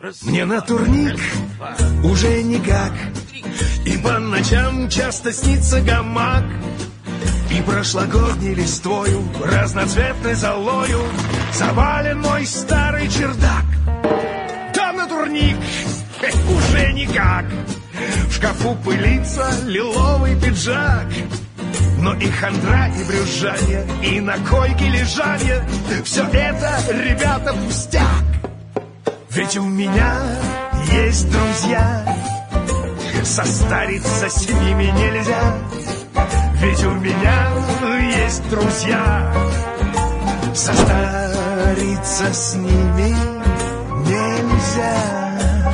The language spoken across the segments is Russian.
Мне на турник уже никак, и по ночам часто снится гамак. И прошлогодней листвою, разноцветной золою завален мой старый чердак. Там на турник уже никак, в шкафу пылится лиловый пиджак. Но и хандра, и брюзжанье, и на койке лежанье — все это, ребята, пустяк. Ведь у меня есть друзья, состариться с ними нельзя. Ведь у меня есть друзья, состариться с ними нельзя.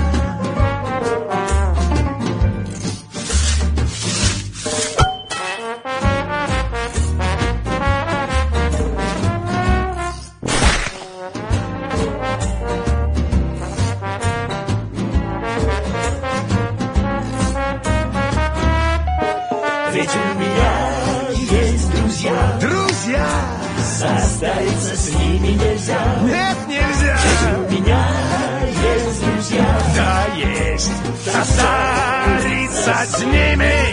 Ведь у меня есть друзья. Друзья! Состариться с ними нельзя. Нет, нельзя! Ведь у меня есть друзья. Да, есть! Состариться с ними